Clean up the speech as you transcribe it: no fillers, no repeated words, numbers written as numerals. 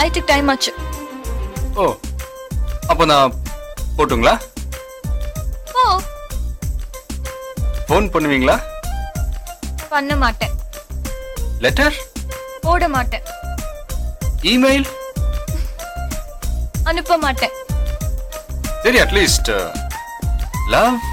ஃப்ளைட்டுக்கு டைம் ஆச்சு. ஓ, அப்போ நான் போட்டுங்களா? ஓ, ஃபோன் பண்ணுவீங்களா? பண்ண மாட்டேன். லெட்டர்? போட மாட்டேன். இமெயில்? அனுப்ப மாட்டேன். சரி, அட்லீஸ்ட் லவ்